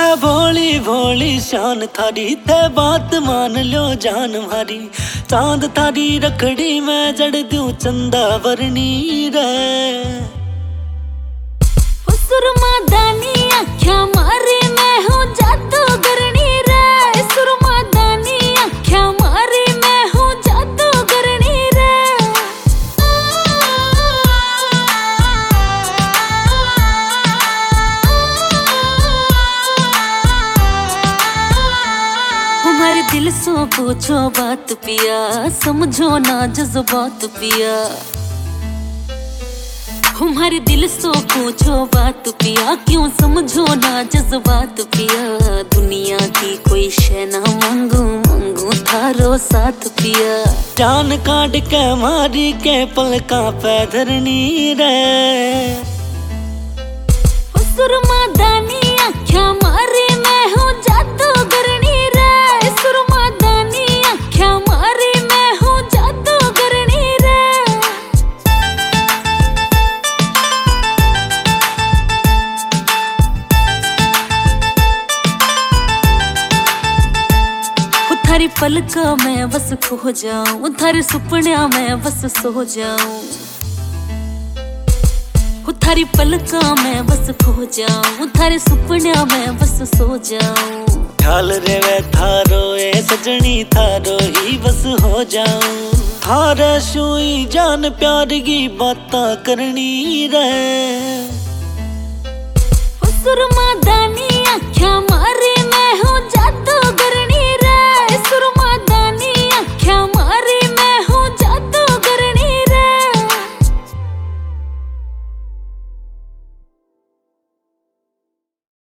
भोली भोली शान थारी ते बात मान लो जान हमारी। चांद थारी रखड़ी में जड़ दूं चंदा वरनी रे। सुरमा दानी आख्या मारी मैं हूँ जादूगरनी रे। सुरमा दानी आख्या मारी मैं हूँ जादूगरनी रे। हमारे दिल सो पूछो बात पिया, समझो ना जज्बात पिया। हमारे दिल सो पूछो बात पिया, क्यों समझो ना जज्बात पिया। दुनिया की कोई शय ना मांगू, मांगू थारो साथ पिया। जान काट के मारी के पलका पे धरनी रे। सुरमा दानी आख्या मारी मैं हूँ जादूगरनी रे। सुरमा दानी आख्या मारी मैं हूँ जादूगरनी रे। थारी पलका में बस खो जाऊं, थारे सुपनिया में बस सो जाऊं। थारी पलका में बस खो जाऊं, थारे सुपनिया में बस सो जाऊं। ख्याल रे वे थारो ए सजनी, थारो ही बस हो जाऊं। थारे शुई जान प्यार की बाता करनी रे। सुरमा दानी आख्या मारी मैं हूँ जादूगरनी